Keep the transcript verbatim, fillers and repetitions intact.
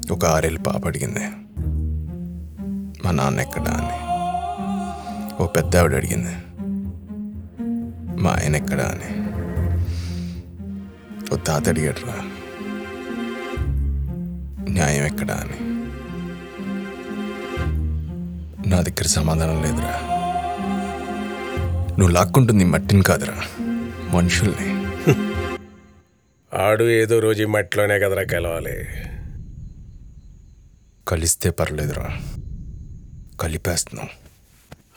ఒక ఆరేళ్ళ పాప అడిగింది మా నాన్న ఎక్కడా అని. ఓ పెద్ద ఆవిడ అడిగింది మా ఆయన ఎక్కడా అని. ఓ తాత అడిగాడురా న్యాయం ఎక్కడా అని. నా దగ్గర సమాధానం లేదురా. నువ్వు లాక్కుంటుంది మట్టిని కాదురా, మనుషుల్ని. ఆడు ఏదో రోజు ఈ మట్టిలోనే కదరా కలవాలి. కలిస్తే పర్లేదురా, కలిపేస్తున్నావు.